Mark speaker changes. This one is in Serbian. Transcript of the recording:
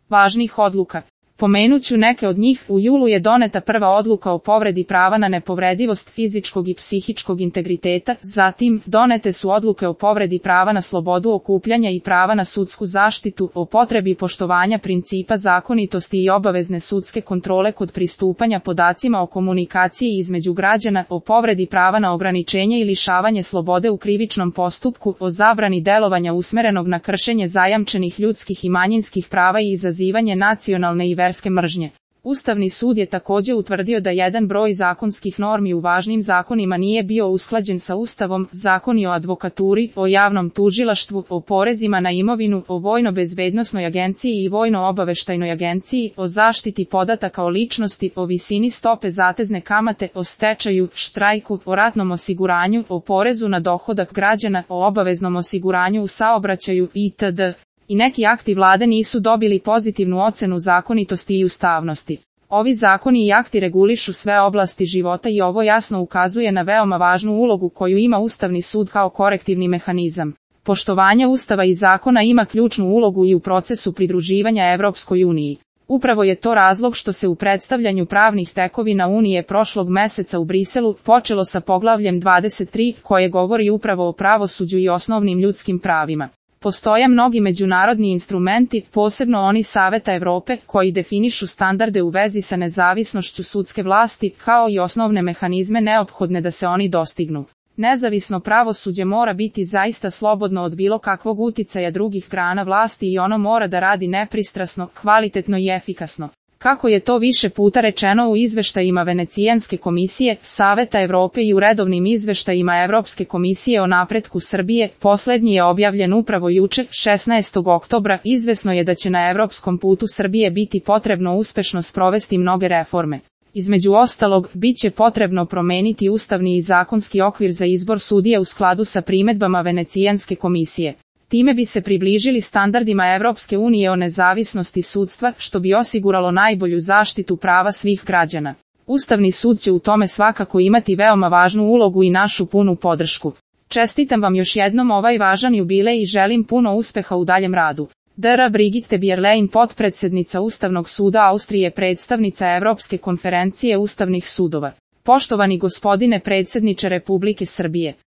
Speaker 1: važnih odluka. Pomenuću neke od njih. U julu je doneta prva odluka o povredi prava na nepovredivost fizičkog i psihičkog integriteta, zatim donete su odluke o povredi prava na slobodu okupljanja i prava na sudsku zaštitu, o potrebi poštovanja principa zakonitosti i obavezne sudske kontrole kod pristupanja podacima o komunikaciji između građana, o povredi prava na ograničenje i lišavanje slobode u krivičnom postupku, o zabrani delovanja usmerenog na kršenje zajamčenih ljudskih i manjinskih prava i izazivanje nacionalne i verske mržnje. Ustavni sud je također utvrdio da jedan broj zakonskih normi u važnim zakonima nije bio usklađen sa Ustavom, zakoni o advokaturi, o javnom tužilaštvu, o porezima na imovinu, o vojno-bezbednosnoj agenciji i vojno-obaveštajnoj agenciji, o zaštiti podataka o ličnosti, o visini stope zatezne kamate, o stečaju, štrajku, o ratnom osiguranju, o porezu na dohodak građana, o obaveznom osiguranju u saobraćaju itd. I neki akti vlade nisu dobili pozitivnu ocenu zakonitosti i ustavnosti. Ovi zakoni i akti regulišu sve oblasti života i ovo jasno ukazuje na veoma važnu ulogu koju ima Ustavni sud kao korektivni mehanizam. Poštovanje Ustava i zakona ima ključnu ulogu i u procesu pridruživanja Evropskoj uniji. Upravo je to razlog što se u predstavljanju pravnih tekovina Unije prošlog meseca u Briselu počelo sa poglavljem 23 koje govori upravo o pravosuđu i osnovnim ljudskim pravima. Postoje mnogi međunarodni instrumenti, posebno oni Saveta Evrope, koji definišu standarde u vezi sa nezavisnošću sudske vlasti, kao i osnovne mehanizme neophodne da se oni dostignu. Nezavisno pravosuđe mora biti zaista slobodno od bilo kakvog uticaja drugih grana vlasti i ono mora da radi nepristrasno, kvalitetno i efikasno. Kako je to više puta rečeno u izveštajima Venecijanske komisije, Saveta Evrope i u redovnim izveštajima Evropske komisije o napretku Srbije, poslednji je objavljen upravo juče, 16. oktobra, izvesno je da će na evropskom putu Srbije biti potrebno uspešno sprovesti mnoge reforme. Između ostalog, bit će potrebno promeniti ustavni i zakonski okvir za izbor sudija u skladu sa primedbama Venecijanske komisije. Time bi se približili standardima Evropske unije o nezavisnosti sudstva, što bi osiguralo najbolju zaštitu prava svih građana. Ustavni sud će u tome svakako imati veoma važnu ulogu i našu punu podršku. Čestitam vam još jednom ovaj važan jubilej i želim puno uspeha u daljem radu. Dr. Brigitte Bierlein, potpredsednica Ustavnog suda Austrije, predstavnica Evropske konferencije ustavnih sudova. Poštovani gospodine predsjedniče Republike Srbije.